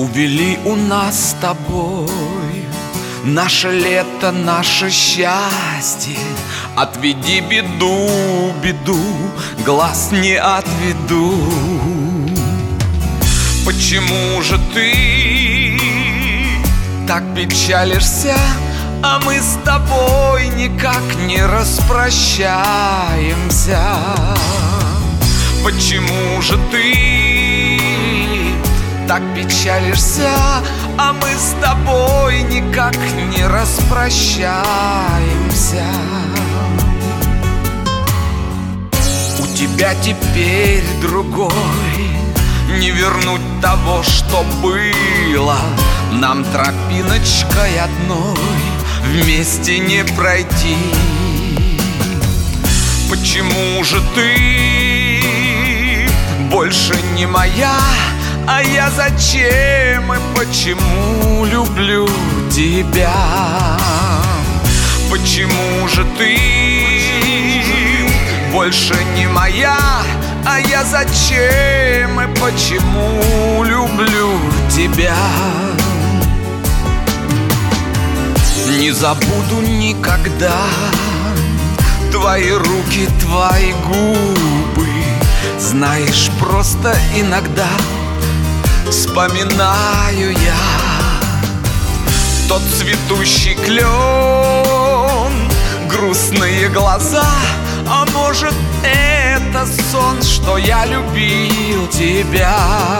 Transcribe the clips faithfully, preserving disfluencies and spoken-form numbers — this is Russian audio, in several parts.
Увели у нас с тобой наше лето, наше счастье. Отведи беду, беду, глаз не отведу. Почему же ты так печалишься, а мы с тобой никак не распрощаемся? Почему же ты так печалишься, а мы с тобой никак не распрощаемся? У тебя теперь другой, не вернуть того, что было. Нам тропиночкой одной вместе не пройти. Почему же ты больше не моя, а я зачем и почему люблю тебя? Почему же ты больше не моя, а я зачем и почему люблю тебя? Не забуду никогда твои руки, твои губы. Знаешь, просто иногда вспоминаю я тот цветущий клен, грустные глаза. А может, это сон, что я любил тебя,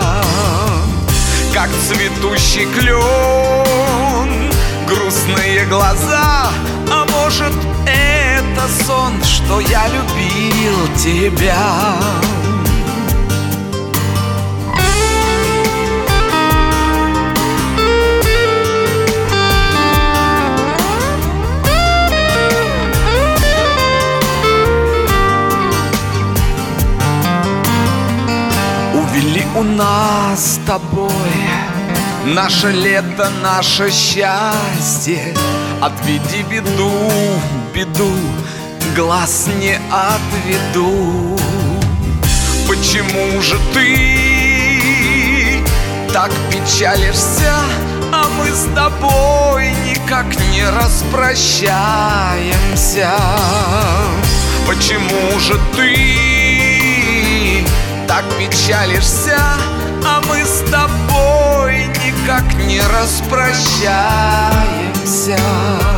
как цветущий клен, грустные глаза. А может, это сон, что я любил тебя. Увели у нас с тобой наше лето, наше счастье. Отведи беду, беду, глаз не отведу. Почему же ты так печалишься, а мы с тобой никак не распрощаемся? Почему же ты так печалишься, а мы с тобой никак не распрощаемся?